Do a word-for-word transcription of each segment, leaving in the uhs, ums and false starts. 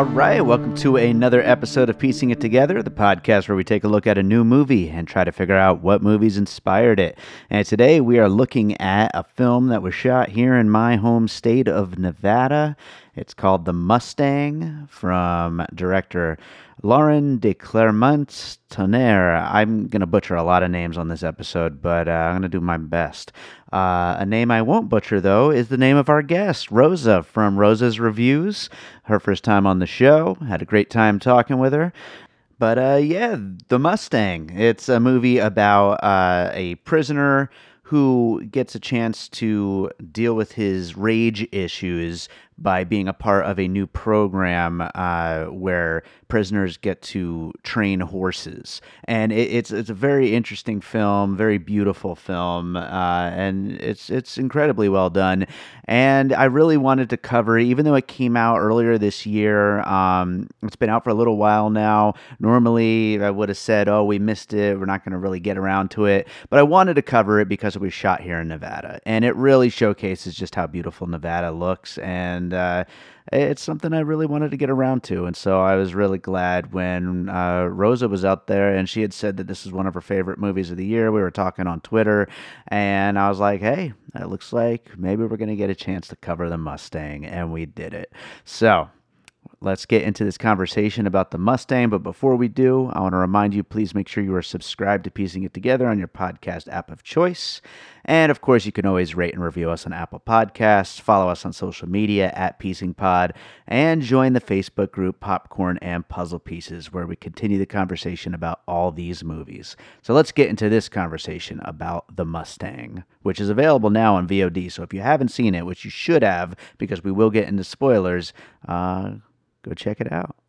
All right, welcome to another episode of Piecing It Together, the podcast where we take a look at a new movie and try to figure out what movies inspired it. And today we are looking at a film that was shot here in my home state of Nevada. It's called The Mustang from director Lauren de Clermont-Tonnerre. I'm going to butcher a lot of names on this episode, but uh, I'm going to do my best. Uh, a name I won't butcher, though, is the name of our guest, Rosa from Rosa's Reviews. Her first time on the show. Had a great time talking with her. But uh, yeah, The Mustang. It's a movie about uh, a prisoner who gets a chance to deal with his rage issues by being a part of a new program uh, where prisoners get to train horses. And it, it's it's a very interesting film, very beautiful film, uh, and it's it's incredibly well done. And I really wanted to cover it, even though it came out earlier this year. Um, it's been out for a little while now. Normally, I would have said, oh, we missed it, we're not going to really get around to it. But I wanted to cover it because it was shot here in Nevada. And it really showcases just how beautiful Nevada looks. And uh, it's something I really wanted to get around to. And so I was really glad when uh, Rosa was out there and she had said that this is one of her favorite movies of the year. We were talking on Twitter and I was like, hey, it looks like maybe we're going to get a chance to cover The Mustang. And we did it. So let's get into this conversation about The Mustang. But before we do, I want to remind you, please make sure you are subscribed to Piecing It Together on your podcast app of choice. And of course, you can always rate and review us on Apple Podcasts, follow us on social media at PiecingPod, and join the Facebook group Popcorn and Puzzle Pieces, where we continue the conversation about all these movies. So let's get into this conversation about The Mustang, which is available now on V O D. So if you haven't seen it, which you should have, because we will get into spoilers, uh, go check it out.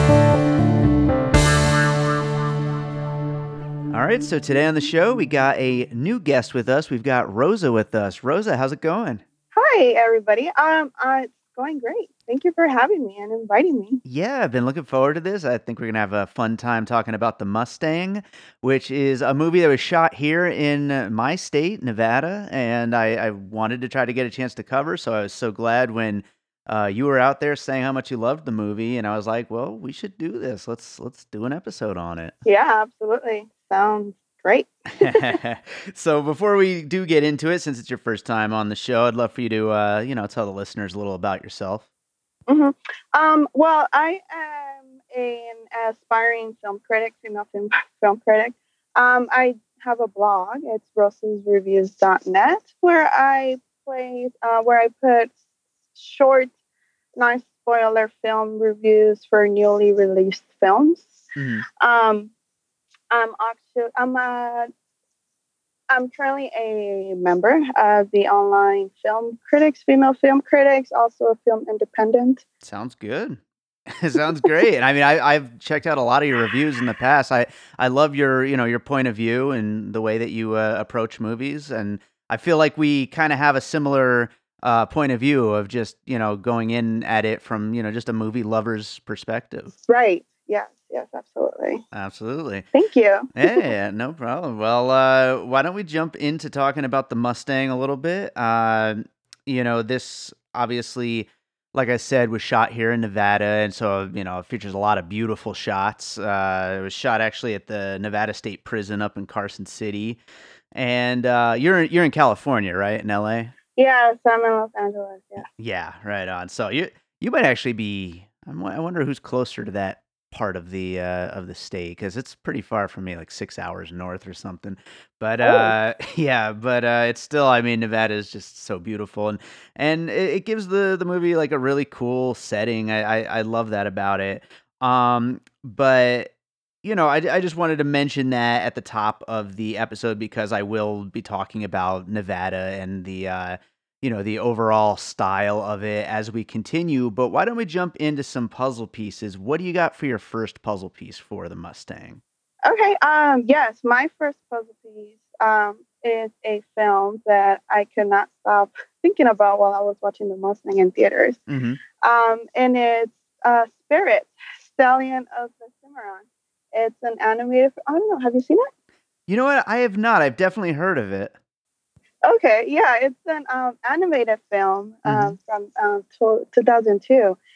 All right, so today on the show, we got a new guest with us. We've got Rosa with us. Rosa, how's it going? Hi, everybody. Um, uh, it's going great. Thank you for having me and inviting me. Yeah, I've been looking forward to this. I think we're going to have a fun time talking about The Mustang, which is a movie that was shot here in my state, Nevada, and I, I wanted to try to get a chance to cover, so I was so glad when Uh, you were out there saying how much you loved the movie, and I was like, well, we should do this. Let's let's do an episode on it. Yeah, absolutely. Sounds great. So before we do get into it, since it's your first time on the show, I'd love for you to, uh, you know, tell the listeners a little about yourself. Mm-hmm. Um, well, I am an aspiring film critic, female film, film critic. Um, I have a blog. It's rosas reviews dot net, where I play, uh, where I put short, non-spoiler film reviews for newly released films. Mm-hmm. Um, I'm actually I'm a I'm currently a member of the online film critics, female film critics, also a film independent. Sounds good. It sounds great. And I mean, I, I've checked out a lot of your reviews in the past. I, I love your you know your point of view and the way that you uh, approach movies, and I feel like we kind of have a similar Uh, point of view of just, you know, going in at it from, you know, just a movie lover's perspective. Right. Yes. Yes, absolutely. Absolutely. Thank you. Yeah, no problem. Well, uh, why don't we jump into talking about The Mustang a little bit? Uh, you know, this obviously, like I said, was shot here in Nevada. And so, you know, it features a lot of beautiful shots. Uh, it was shot actually at the Nevada State Prison up in Carson City. And uh, you're, you're in California, right? In L A? Yes, I'm in Los Angeles. Yeah. Yeah, right on. So you you might actually be. I'm, I wonder who's closer to that part of the uh, of the state, because it's pretty far from me, like six hours north or something. But uh, oh. yeah, but uh, it's still. I mean, Nevada is just so beautiful, and and it, it gives the the movie like a really cool setting. I I, I love that about it. Um, but. You know, I, I just wanted to mention that at the top of the episode because I will be talking about Nevada and the, uh, you know, the overall style of it as we continue. But why don't we jump into some puzzle pieces? What do you got for your first puzzle piece for The Mustang? Okay. Um. Yes, my first puzzle piece um is a film that I could not stop thinking about while I was watching The Mustang in theaters. Mm-hmm. Um. And it's uh Spirit, Stallion of the Cimarron. It's an animated. I don't know. Have you seen it? You know what? I have not. I've definitely heard of it. Okay, yeah, it's an um, animated film um, mm-hmm. from um, two thousand two,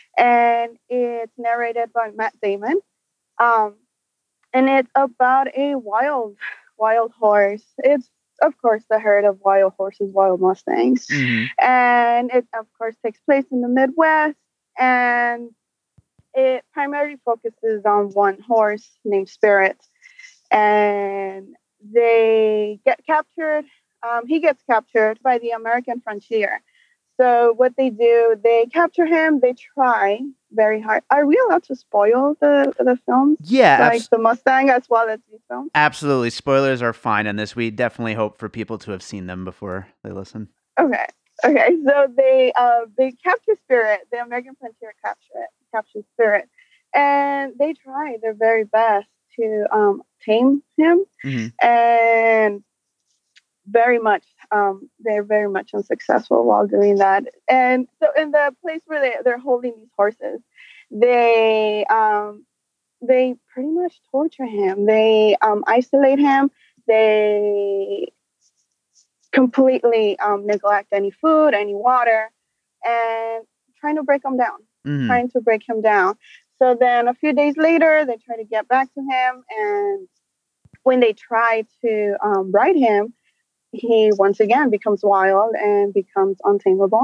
and it's narrated by Matt Damon. Um, and it's about a wild, wild horse. It's of course the herd of wild horses, wild mustangs, Mm-hmm. and it of course takes place in the Midwest, and it primarily focuses on one horse named Spirit, and they get captured. Um, he gets captured by the American frontier. So what they do, they capture him. They try very hard. Are we allowed to spoil the the films, Yeah, like abs- the Mustang as well as these films? absolutely. Spoilers are fine on this. We definitely hope for people to have seen them before they listen. Okay. Okay. So they uh they capture Spirit. The American frontier capture it, captures Spirit, and they try their very best to um tame him, Mm-hmm. and very much um they're very much unsuccessful while doing that. And so in the place where they they're holding these horses, they um they pretty much torture him. They um isolate him. They completely um, neglect any food, any water, and trying to break him down, Mm-hmm. trying to break him down. So then a few days later, they try to get back to him, and when they try to um, ride him, he once again becomes wild and becomes untamable.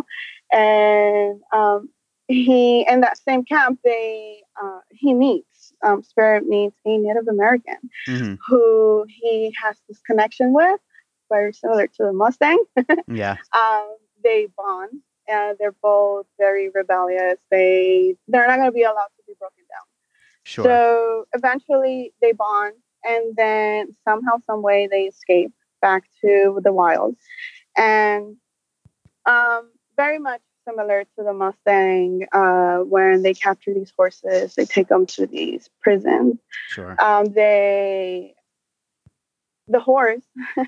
And um, he, in that same camp, they uh, he meets um, Spirit meets a Native American Mm-hmm. who he has this connection with, very similar to the Mustang. Yeah. um, they bond, and they're both very rebellious. They they're not going to be allowed to be broken down. Sure. So eventually they bond, and then somehow, some way, they escape back to the wild, and um, very much similar to the Mustang. Uh, when they capture these horses, they take them to these prisons. Sure. Um, they the horse.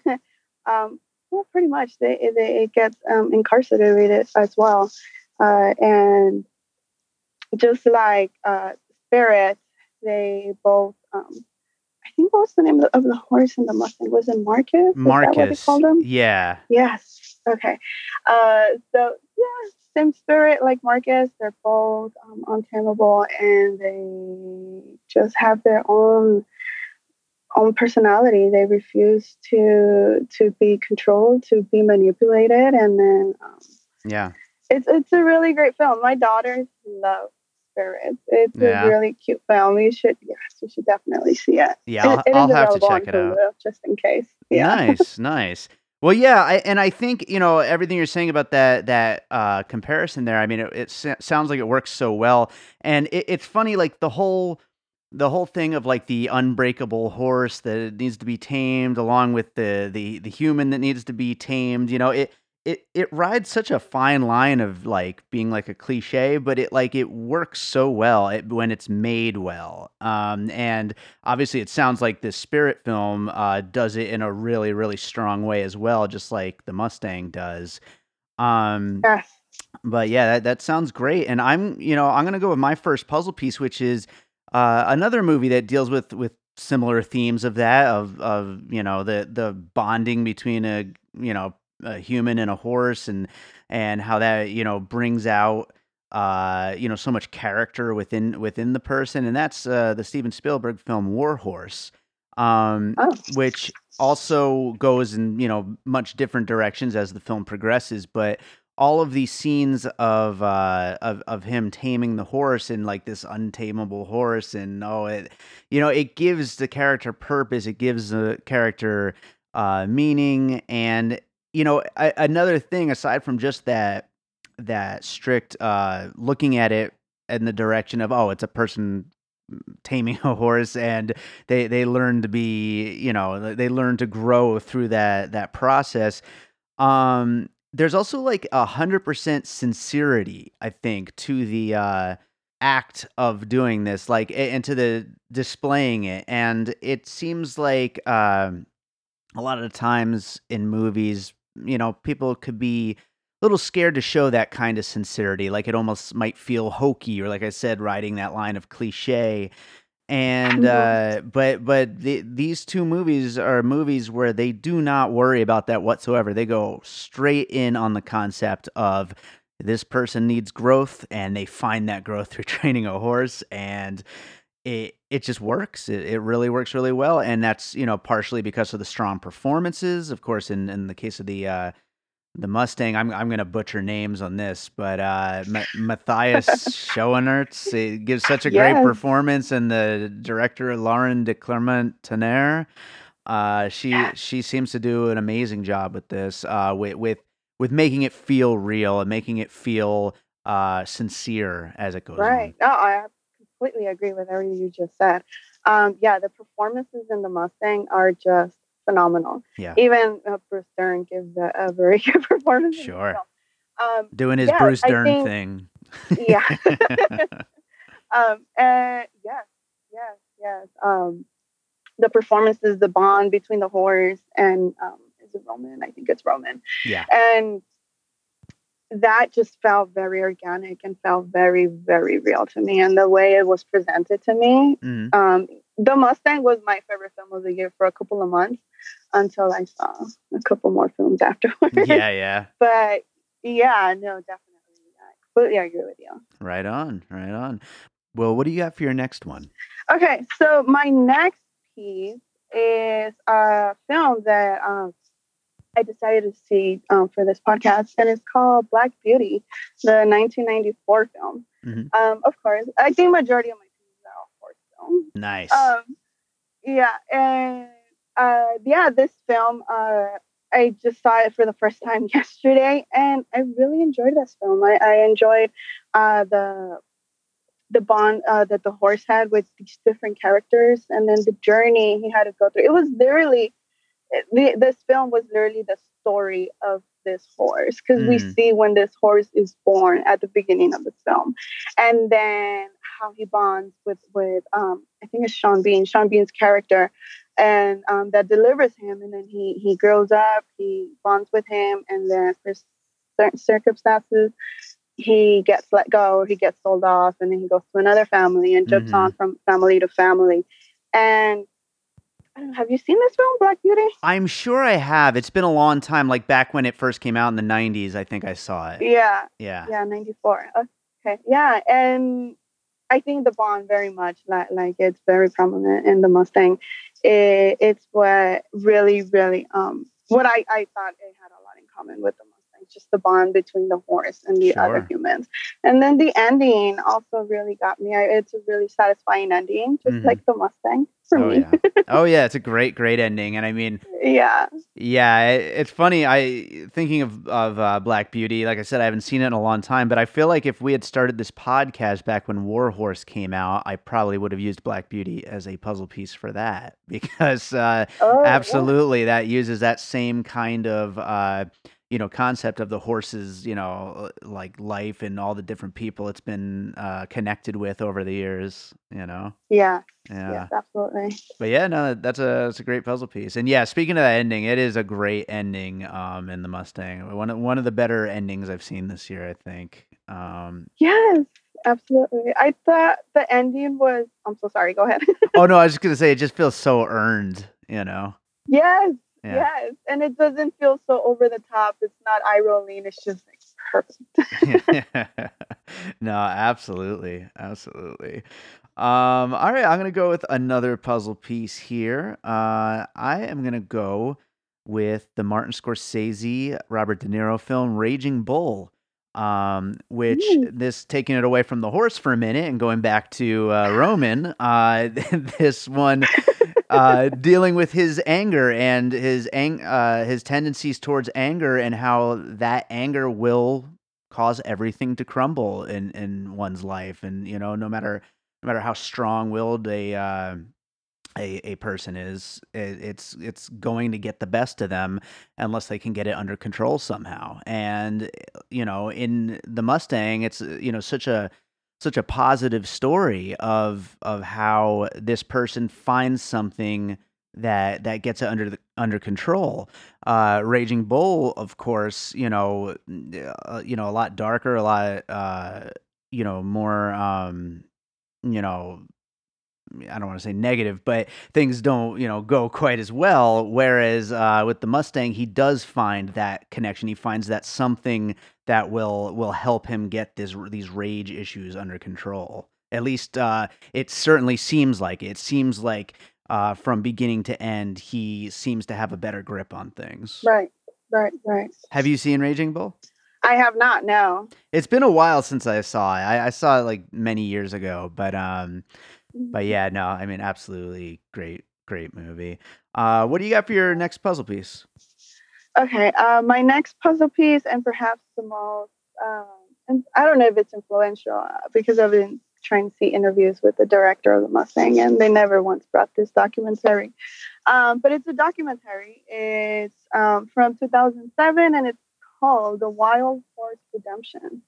um, well, pretty much they, they it gets um, incarcerated as well, uh, and just like uh, Spirit, they both. Um, I think what was the name of the, of the horse in the Mustang? Was it Marcus? Is that what they Marcus. called him? Yeah. Yes. Okay. Uh, so yeah, same Spirit like Marcus. They're both um, untamable, and they just have their own own personality. They refuse to to be controlled, to be manipulated, and then um, Yeah. it's it's a really great film. My daughters love Spirit. It's Yeah. a really cute film. You should yes, you should definitely see it. Yeah, It- I'll, it is I'll have to available check on it out. Hulu, just in case. Yeah. Nice, nice. Well, yeah, I, and I think you know everything you're saying about that that uh, comparison there. I mean, it, it sa- sounds like it works so well, and it, it's funny, like the whole the whole thing of like the unbreakable horse that needs to be tamed, along with the the the human that needs to be tamed. You know, it it it rides such a fine line of like being like a cliche, but it like it works so well it, when it's made well. Um, and obviously, it sounds like this Spirit film uh, does it in a really, really strong way as well, just like the Mustang does. Um, Yes. but yeah, that, that sounds great. And I'm, you know, I'm gonna go with my first puzzle piece, which is uh, another movie that deals with with similar themes of that, of of you know the the bonding between a you know a human and a horse, and and how that you know brings out uh you know so much character within within the person, and that's uh the Steven Spielberg film War Horse, um Oh. which also goes in you know much different directions as the film progresses, but all of these scenes of uh of of him taming the horse, and like this untamable horse, and oh it you know it gives the character purpose, it gives the character uh meaning, and you know a- another thing aside from just that that strict uh looking at it in the direction of, oh, it's a person taming a horse, and they they learn to be you know they learn to grow through that that process. um there's also like a hundred percent sincerity, I think, to the uh act of doing this, like a- and to the displaying it. And it seems like um a lot of the times in movies, you know, people could be a little scared to show that kind of sincerity. Like it almost might feel hokey, or like I said, riding that line of cliche. And Mhm. uh, but but the, these two movies are movies where they do not worry about that whatsoever. They go straight in on the concept of this person needs growth, and they find that growth through training a horse, and it it just works. It, it really works really well, and that's you know partially because of the strong performances. Of course, in in the case of the uh, the Mustang, I'm I'm gonna butcher names on this, but uh, Ma- Matthias Schoenaerts, it gives such a great Yes. performance, and the director Lauren de Clermont-Tonnerre, uh, she Yes. she seems to do an amazing job with this, uh, with with with making it feel real and making it feel uh, sincere as it goes Right. on. No, I completely agree with everything you just said. Um, yeah, the performances in the Mustang are just phenomenal. Yeah, Even uh, Bruce Dern gives a, a very good performance in this sure. film. Um, Doing his yeah, Bruce I Dern think, thing. yeah. um, and yes, yes, yes. Um, the performances, the bond between the horse and um, is it Roman? I think it's Roman. Yeah. And that just felt very organic and felt very, very real to me. And the way it was presented to me, Mhm. um, The Mustang was my favorite film of the year for a couple of months until I saw a couple more films afterwards. Yeah, yeah. But yeah, no, definitely. I completely agree with you. Right on, right on. Well, what do you got for your next one? Okay, so my next piece is a film that um, I decided to see um, for this podcast, and it's called Black Beauty, the nineteen ninety-four film. Mhm. Um, of course, I think majority of my films are all horror films. Nice. Um, yeah, and uh, yeah, this film, uh, I just saw it for the first time yesterday, and I really enjoyed this film. I, I enjoyed uh, the the bond uh, that the horse had with these different characters, and then the journey he had to go through. It was literally the, this film was literally the story of this horse, because we Mm. see when this horse is born at the beginning of the film, and then how he bonds with with um, I think it's Sean Bean, Sean Bean's character, and um, that delivers him, and then he he grows up, he bonds with him, and then for certain circumstances he gets let go, or he gets sold off, and then he goes to another family and jumps Mhm. on from family to family, and I don't know, have you seen this film, Black Beauty? I'm sure I have. It's been a long time, like back when it first came out in the nineties, I think I saw it. Yeah, Yeah. yeah, ninety-four. Okay, yeah, and I think the bond very much like like it's very prominent in the Mustang. It, it's what really, really um what I I thought it had a lot in common with the Mustang, just the bond between the horse and the other Sure. humans, and then the ending also really got me. I, it's a really satisfying ending, just Mhm. like the Mustang for Oh me. yeah. Oh yeah, it's a great, great ending, and I mean, Yeah. yeah, it, it's funny. I thinking of of uh, Black Beauty. Like I said, I haven't seen it in a long time, but I feel like if we had started this podcast back when War Horse came out, I probably would have used Black Beauty as a puzzle piece for that because uh, Oh, yeah. absolutely that uses that same kind of uh, you know concept of the horse's you know like life and all the different people it's been uh, connected with over the years. You know, Yeah. yeah. Yes, absolutely. But yeah, no, that's a that's a great puzzle piece. And yeah, speaking of that ending, it is a great ending um in the Mustang. One of one of the better endings I've seen this year, I think. Um Yes, absolutely. I thought the ending was. I'm so sorry. Go ahead. Oh no, I was just gonna say it just feels so earned, you know. Yes, Yeah. yes, and it doesn't feel so over the top. It's not eye rolling. It's just like perfect. No, absolutely. Absolutely. Um, all right, I'm gonna go with another puzzle piece here. Uh, I am gonna go with the Martin Scorsese, Robert De Niro film Raging Bull. Um, which Mm. this taking it away from the horse for a minute and going back to uh, Roman. Uh, this one uh, dealing with his anger and his ang- uh, his tendencies towards anger and how that anger will cause everything to crumble in in one's life, and you know no matter no matter how strong-willed a uh, a a person is, it, it's it's going to get the best of them unless they can get it under control somehow. And you know, in the Mustang, it's uh, you know such a such a positive story of of how this person finds something that that gets it under the, under control. Uh, Raging Bull, of course, you know, uh, you know, a lot darker, a lot, uh, you know, more, um, you know, I don't want to say negative, but things don't, you know, go quite as well. Whereas uh, with the Mustang, he does find that connection. He finds that something that will will help him get this these rage issues under control. At least uh, it certainly seems like it. It seems like uh, from beginning to end, he seems to have a better grip on things. Right, right, right. Have you seen Raging Bull? I have not. No. It's been a while since I saw it. I, I saw it like many years ago, but um, but yeah, no, I mean, absolutely great, great movie. Uh, what do you got for your next puzzle piece? Okay, uh, my next puzzle piece, and perhaps the most, um, and I don't know if it's influential uh, because I've been trying to see interviews with the director of the Mustang, and they never once brought this documentary. Um, but it's a documentary. It's um, from two thousand seven, and it's called The Wild Horse Redemption.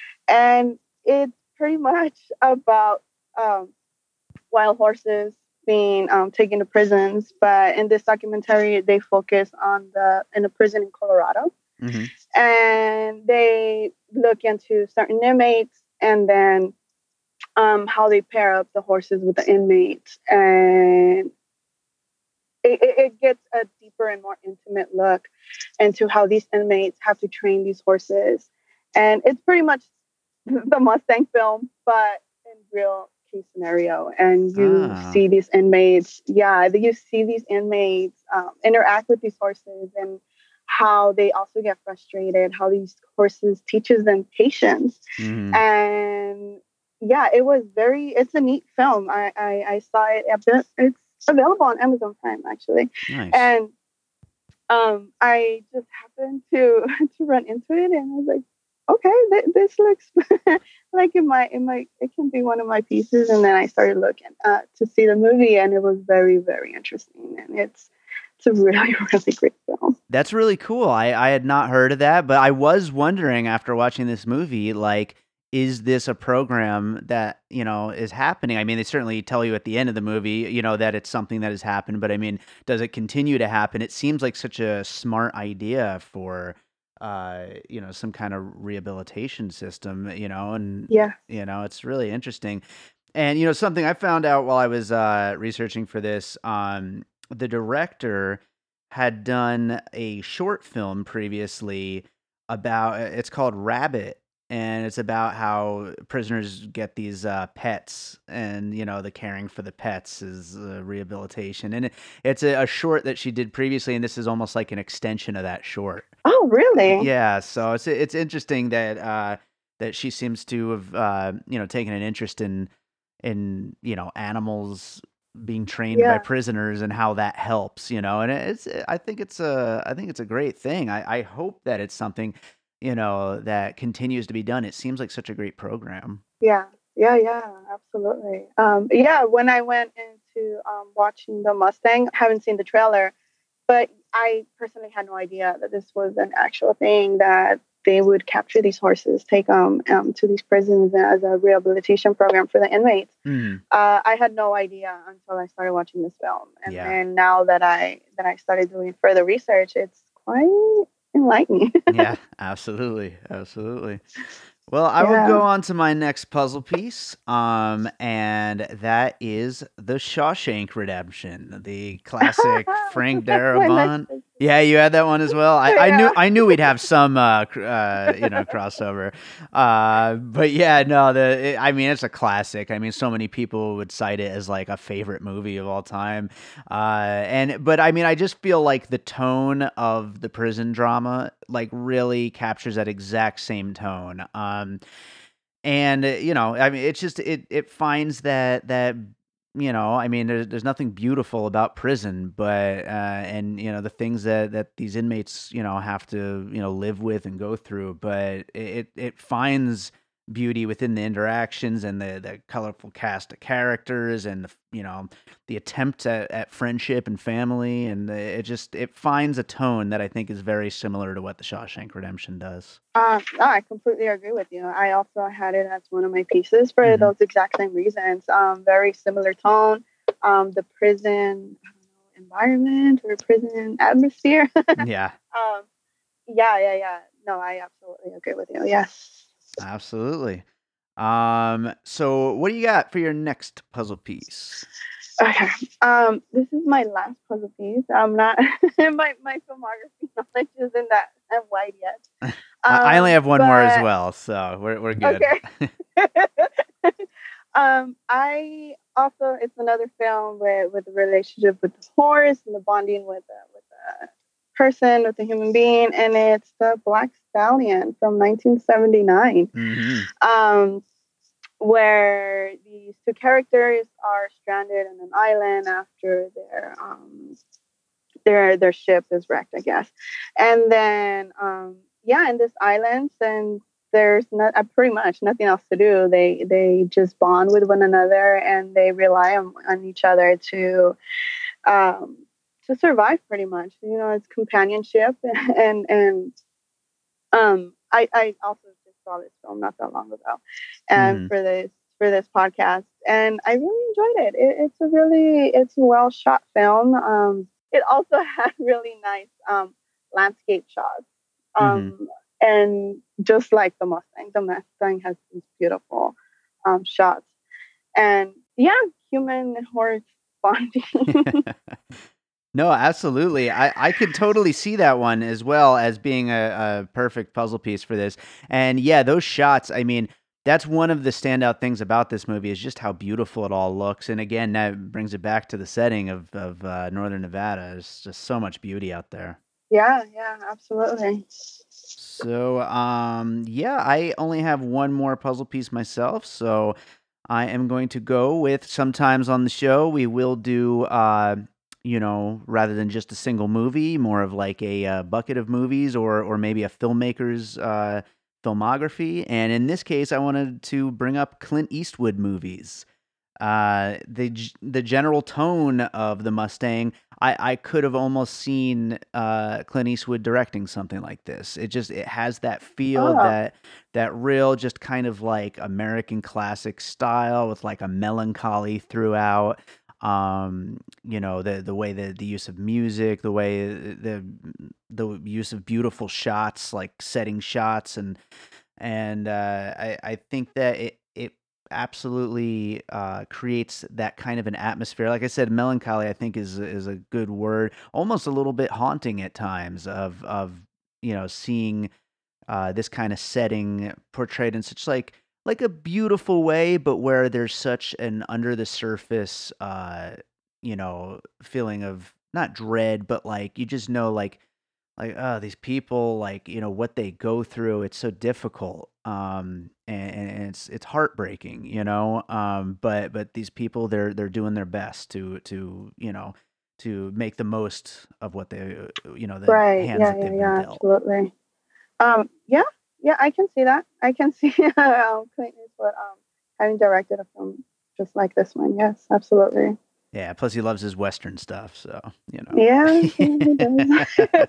And it's pretty much about um, wild horses being um, taken to prisons. But in this documentary, they focus on the in a prison in Colorado. Mm-hmm. And they look into certain inmates and then um, how they pair up the horses with the inmates. And it, it gets a deeper and more intimate look into how these inmates have to train these horses. And it's pretty much the Mustang film, but in real case scenario. And you ah. see these inmates, yeah, you see these inmates um, interact with these horses and how they also get frustrated, how these horses teaches them patience. Mm-hmm. And yeah, it was very, it's a neat film. I, I, I saw it, it's available on Amazon Prime, actually. Nice. And um, I just happened to to run into it, and I was like, okay, th- this looks like it might, it might, it can be one of my pieces. And then I started looking uh, to see the movie, and it was very, very interesting. And it's, it's a really, really great film. That's really cool. I, I had not heard of that, but I was wondering after watching this movie, like, is this a program that, you know, is happening? I mean, they certainly tell you at the end of the movie, you know, that it's something that has happened, but I mean, does it continue to happen? It seems like such a smart idea for, uh, you know, some kind of rehabilitation system, you know, and, yeah, you know, it's really interesting. And, you know, something I found out while I was uh, researching for this, um, the director had done a short film previously about, it's called Rabbit. And it's about how prisoners get these uh, pets, and you know the caring for the pets is uh, rehabilitation. And it, it's a, a short that she did previously, and this is almost like an extension of that short. Oh, really? Yeah. So it's it's interesting that uh, that she seems to have uh, you know taken an interest in in you know animals being trained yeah. by prisoners and how that helps. You know, and it's I think it's a I think it's a great thing. I, I hope that it's something, you know, that continues to be done. It seems like such a great program. Yeah, yeah, yeah, absolutely. Um, yeah, when I went into um, watching the Mustang, I haven't seen the trailer, but I personally had no idea that this was an actual thing, that they would capture these horses, take them um, to these prisons as a rehabilitation program for the inmates. Mm. Uh, I had no idea until I started watching this film. And yeah. then now that I that I started doing further research, it's quite enlightening. Yeah, absolutely, absolutely. Well, I yeah. will go on to my next puzzle piece, um, and that is The Shawshank Redemption, the classic Frank Darabont. Yeah, you had that one as well. I, yeah. I knew I knew we'd have some, uh, uh, you know, crossover. Uh, but yeah, no, the it, I mean, it's a classic. I mean, so many people would cite it as like a favorite movie of all time. Uh, and but I mean, I just feel like the tone of the prison drama like really captures that exact same tone. Um, and you know, I mean, it's just it it finds that that. You know, I mean, there's there's nothing beautiful about prison, but uh, and you know the things that, that these inmates you know have to you know live with and go through, but it it finds beauty within the interactions and the, the colorful cast of characters and the you know the attempts at, at friendship and family, and the, it just it finds a tone that I think is very similar to what The Shawshank Redemption does. Uh, no, I completely agree with you. I also had it as one of my pieces for mm-hmm. those exact same reasons. Um, very similar tone. Um, the prison I don't know, environment or prison atmosphere. yeah. Um, yeah, yeah, yeah. No, I absolutely agree with you. Yes. Absolutely. Um, so what do you got for your next puzzle piece? Okay. Um, this is my last puzzle piece. I'm not my my filmography knowledge isn't that that wide yet. I I only Um, have one more as but well, so we're we're good. okay. um, I also it's another film with with the relationship with the horse and the bonding with the with the person with the human being, and it's the Black Stallion from nineteen seventy-nine. hmm Um, where these two characters are stranded on an island after their um their their ship is wrecked, I guess. And then um yeah, in this island, and there's not uh, pretty much nothing else to do. They they just bond with one another and they rely on, on each other to um to survive pretty much. You know, it's companionship and and um I I also just saw this film not that long ago and hmm for this for this podcast, and I really enjoyed it. it it's a really it's a well shot film. Um it also had really nice um landscape shots. hmm Um and just like the Mustang, the Mustang has these beautiful um shots. And yeah, human horse bonding. No, absolutely. I, I could totally see that one as well as being a, a perfect puzzle piece for this. And yeah, those shots, I mean, that's one of the standout things about this movie is just how beautiful it all looks. And again, that brings it back to the setting of, of uh, Northern Nevada. There's just so much beauty out there. Yeah, yeah, absolutely. So, um, yeah, I only have one more puzzle piece myself. So I am going to go with sometimes on the show, we will do, uh, you know, rather than just a single movie, more of like a uh, bucket of movies or, or maybe a filmmaker's uh, filmography. And in this case, I wanted to bring up Clint Eastwood movies. Uh, the g- the general tone of the Mustang, I, I could have almost seen uh, Clint Eastwood directing something like this. It just it has that feel, Oh, that that real just kind of like American classic style with like a melancholy throughout. Um, you know, the the way the the use of music, the way the the use of beautiful shots, like setting shots, and and uh, I I think that it it absolutely uh, creates that kind of an atmosphere. Like I said, melancholy I think is is a good word. Almost a little bit haunting at times of of you know seeing uh, this kind of setting portrayed in such like like a beautiful way, but where there's such an under the surface, uh, you know, feeling of not dread, but like you just know like like, oh, these people, like, you know, what they go through, it's so difficult. Um, and, and it's it's heartbreaking, you know. Um, but but these people, they're they're doing their best to to you know to make the most of what they uh, you know the right. hands Yeah, that yeah, they've been yeah, dealt. absolutely. Um, yeah, yeah, I can see that. I can see um, Clint Eastwood um, having directed a film just like this one. Yes, absolutely. Yeah. Plus, he loves his Western stuff, so you Yeah, yeah, he know.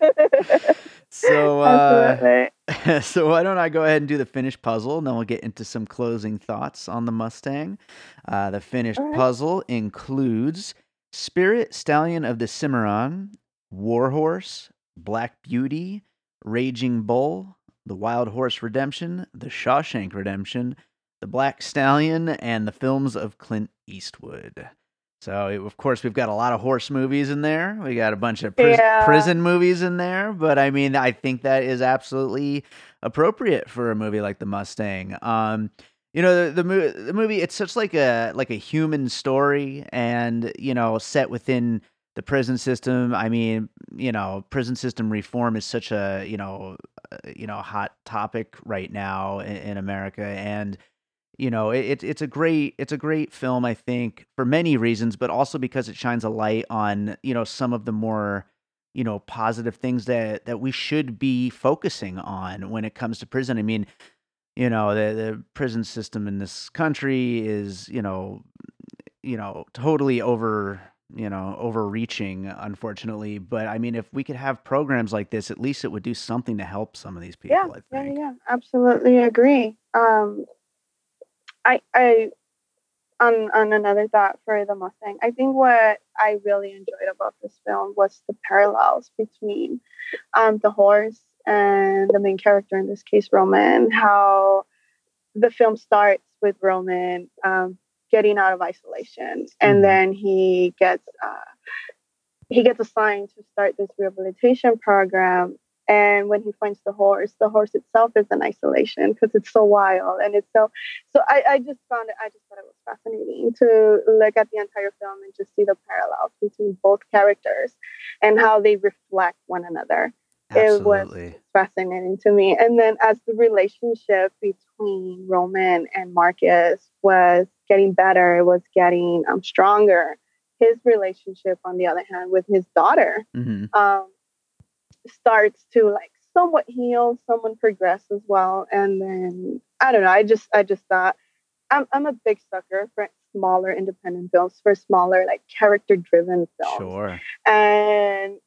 does. So, uh, Absolutely. so why don't I go ahead and do the finished puzzle, and then we'll get into some closing thoughts on the Mustang. Uh, the All finished right. puzzle includes Spirit Stallion of the Cimarron, Warhorse, Black Beauty, Raging Bull, The Wild Horse Redemption, The Shawshank Redemption, The Black Stallion, and the films of Clint Eastwood. So, of course, we've got a lot of horse movies in there. We got a bunch of pris- Yeah. prison movies in there, but I mean, I think that is absolutely appropriate for a movie like The Mustang. Um, you know, the the, mo- the movie it's such like a like a human story, and you know, set within the prison system. I mean, you know, prison system reform is such a you know, uh, you know, hot topic right now in, in America, and you know, it, it's it's a great it's a great film, I think, for many reasons, but also because it shines a light on you know some of the more you know positive things that that we should be focusing on when it comes to prison. I mean, you know, the the prison system in this country is you know you know totally over you know overreaching, unfortunately. But I mean, if we could have programs like this, at least it would do something to help some of these Yeah, people, I yeah, think. yeah. Absolutely agree. Um, I, I, on, on another thought for the Mustang, I think what I really enjoyed about this film was the parallels between um, the horse and the main character, in this case, Roman, how the film starts with Roman um, getting out of isolation, and Mhm. then he gets uh, he gets assigned to start this rehabilitation program. And when he finds the horse, the horse itself is in isolation because it's so wild and it's so. So I, I just found it. I just thought it was fascinating to look at the entire film and just see the parallels between both characters and how they reflect one another. It was Absolutely. fascinating to me. And then as the relationship between Roman and Marcus was getting better, it was getting um, stronger. His relationship, on the other hand, with his daughter, Mhm. um, starts to like somewhat heal, someone progress as well. And then I don't know. I just I just thought I'm I'm a big sucker for smaller independent films, for smaller like character driven films. Sure. And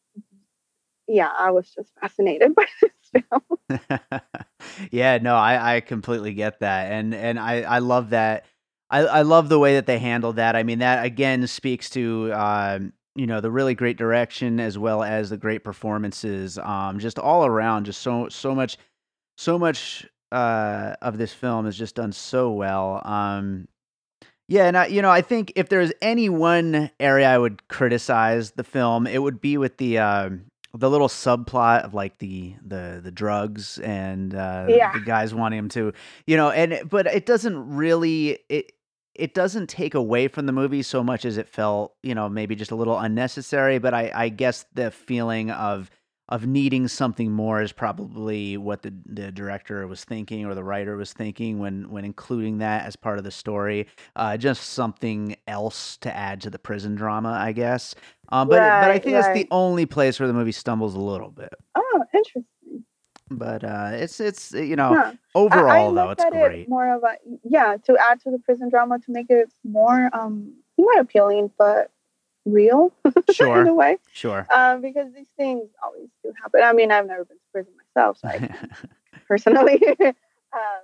yeah, I was just fascinated by this film. Yeah, no, I, I completely get that. And and I, I love that. I, I love the way that they handled that. I mean, that again speaks to um, you know, the really great direction as well as the great performances. Um, just all around, just so so much so much uh of this film is just done so well. Um yeah, and I, you know, I think if there's any one area I would criticize the film, it would be with the um, the little subplot of like the the the drugs and uh, Yeah, the guys wanting him to, you know, and it- but it doesn't really it it doesn't take away from the movie so much as it felt, you know, maybe just a little unnecessary. But I I guess the feeling of of needing something more is probably what the the director was thinking or the writer was thinking when when including that as part of the story. Uh, just something else to add to the prison drama, I guess. Um, but it- but I right, think that's the right. only place where the movie stumbles a little bit. Oh, interesting. But uh, it's it's you know Huh. I, I overall though look it's at it great. more of a yeah, to add to the prison drama to make it more um not appealing but real in a Sure, way. sure. Um, because these things always do happen. I mean, I've never been to prison myself, so I can personally um,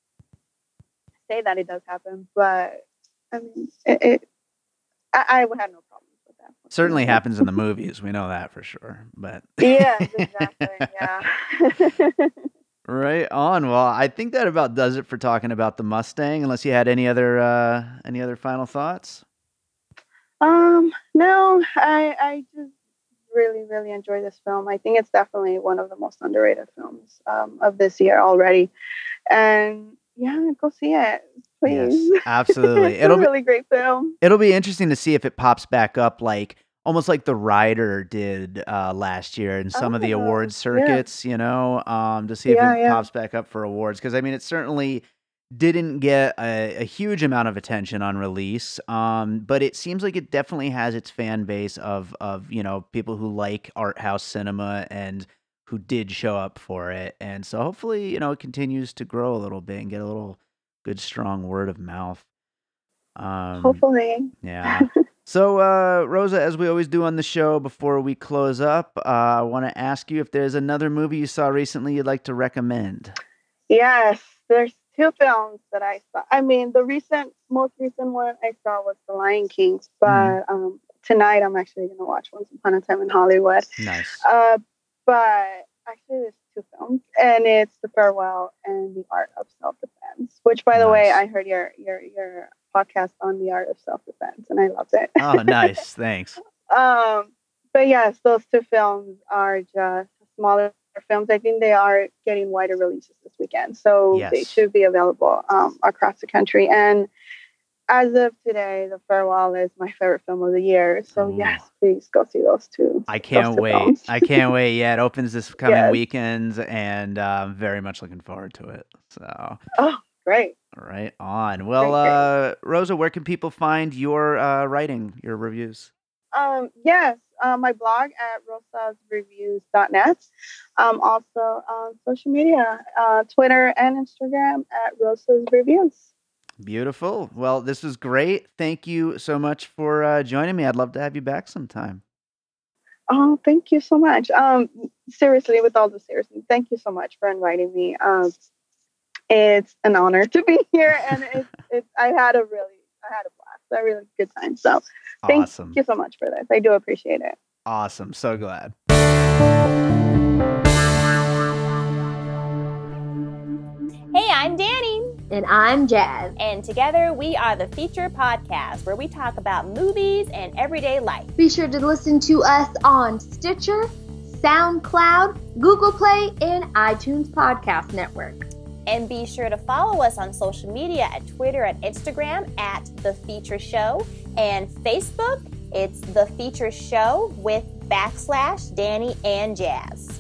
say that it does happen. But I mean, it, it I, I would have no problems with that Certainly whatsoever. happens in the movies. We know that for sure. But Yes, exactly. Yeah. right on. Well, I think that about does it for talking about the Mustang. Unless you had any other uh, any other final thoughts. um, no, I I just really really enjoy this film. I think it's definitely one of the most underrated films um, of this year already. And yeah, go see it, Yes, please. absolutely. It's a It'll be really great film. it'll be interesting to see if it pops back up like almost like The Rider did uh, last year in some of the award Oh, yeah, circuits, you know, um, to see if yeah, it yeah. pops back up for awards. Because I mean, it certainly didn't get a, a huge amount of attention on release, um, but it seems like it definitely has its fan base of of you know people who like art house cinema and who did show up for it. And so hopefully, you know, it continues to grow a little bit and get a little good strong word of mouth. Um, Hopefully. yeah. So, uh, Rosa, as we always do on the show before we close up, uh, I want to ask you if there's another movie you saw recently you'd like to recommend. Yes, there's two films that I saw. I mean, the recent, most recent one I saw was The Lion King, Mm, but um, tonight I'm actually going to watch Once Upon a Time in Hollywood. nice. Uh, but actually, there's two films, and it's The Farewell and The Art of Self-Defense. Which, by the way, Nice. I heard your your your podcast on the art of self-defense, and I loved it. Oh, nice. Thanks. Um, but yes, those two films are just smaller films. I think they are getting wider releases this weekend, so they Yes. should be available um, across the country. And as of today, The Farewell is my favorite film of the year. So Ooh, yes, please go see those two. I Those can't two wait. films. I can't wait. Yeah, it opens this coming Yes. weekend, and uh, I'm very much looking forward to it. So, Oh, great, right on. Well, great, great. uh, Rosa, where can people find your uh, writing, your reviews? Um, yes, uh, my blog at rosas reviews dot net. Um, also on social media, uh, Twitter and Instagram at Rosas Reviews. Beautiful. Well, this was great. Thank you so much for uh, joining me. I'd love to have you back sometime. Oh, thank you so much. Um, seriously, with all the seriousness, thank you so much for inviting me. Um, it's an honor to be here, and it's, it's I had a really I had a blast, a really good time. So, thank Awesome. you so much for this. I do appreciate it. Awesome. So glad. Hey, I'm Danny. And I'm Jazz. And together we are the Feature Podcast, where we talk about movies and everyday life. Be sure to listen to us on Stitcher, SoundCloud, Google Play, and iTunes Podcast Network. And be sure to follow us on social media at Twitter and Instagram at The Feature Show. And Facebook, it's The Feature Show with backslash Danny and Jazz.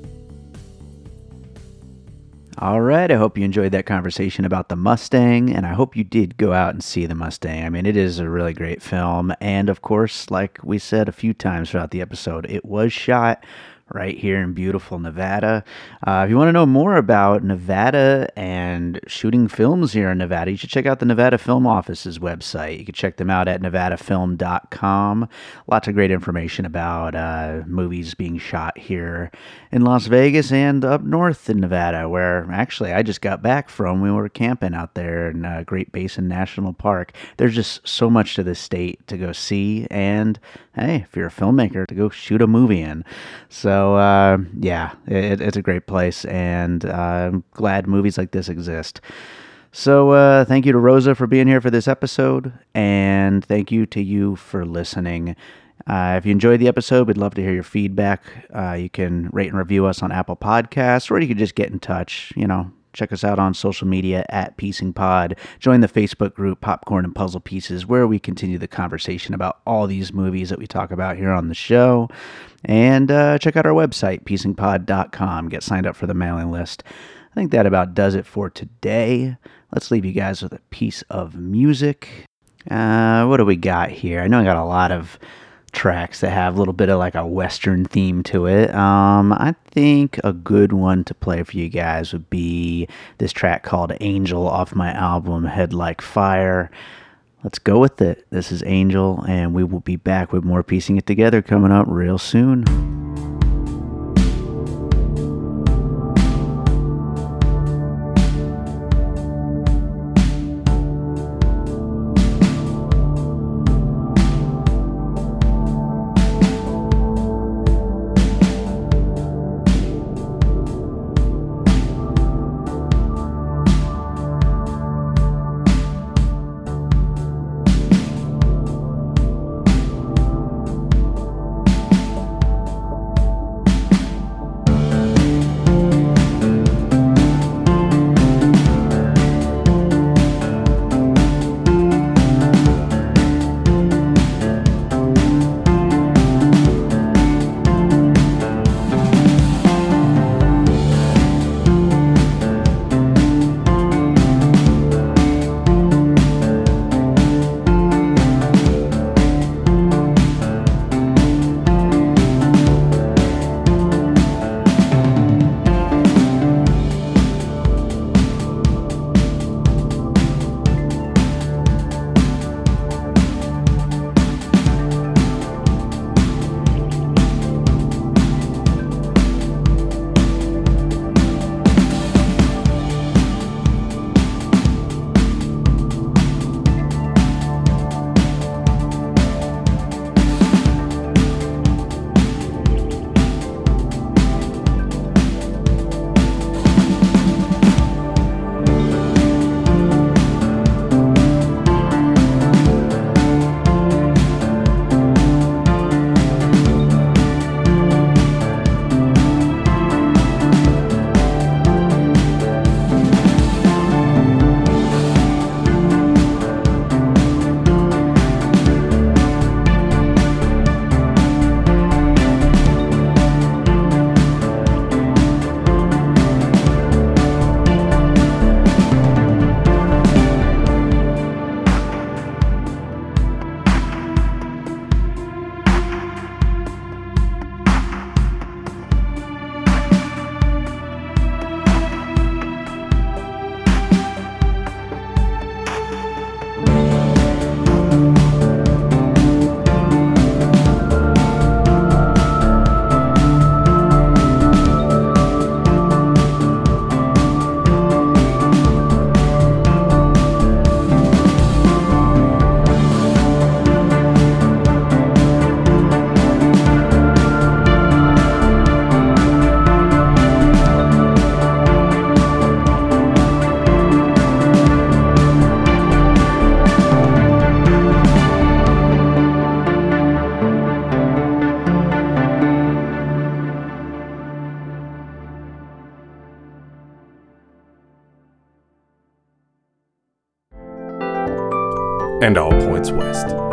All right, I hope you enjoyed that conversation about the Mustang, and I hope you did go out and see the Mustang. I mean, it is a really great film, and of course, like we said a few times throughout the episode, it was shot right here in beautiful Nevada. Uh, if you want to know more about Nevada and shooting films here in Nevada, you should check out the Nevada Film Office's website. You can check them out at nevada film dot com. Lots of great information about uh, movies being shot here in Las Vegas and up north in Nevada, where actually I just got back from. We were camping out there in uh, Great Basin National Park. There's just so much to this state to go see, and hey, if you're a filmmaker, to go shoot a movie in. So So, uh, yeah, it, it's a great place, and uh, I'm glad movies like this exist. So, uh, thank you to Rosa for being here for this episode, and thank you to you for listening. Uh, if you enjoyed the episode, we'd love to hear your feedback. Uh, you can rate and review us on Apple Podcasts, or you can just get in touch, you know. Check us out on social media at Piecing Pod. Join the Facebook group Popcorn and Puzzle Pieces, where we continue the conversation about all these movies that we talk about here on the show. And uh, check out our website, piecing pod dot com. Get signed up for the mailing list. I think that about does it for today. Let's leave you guys with a piece of music. Uh, what do we got here? I know I got a lot of tracks that have a little bit of like a Western theme to it. Um, I think a good one to play for you guys would be this track called Angel off my album Head Like Fire. Let's go with it. This is Angel, and we will be back with more Piecing It Together coming up real soon. and all points west.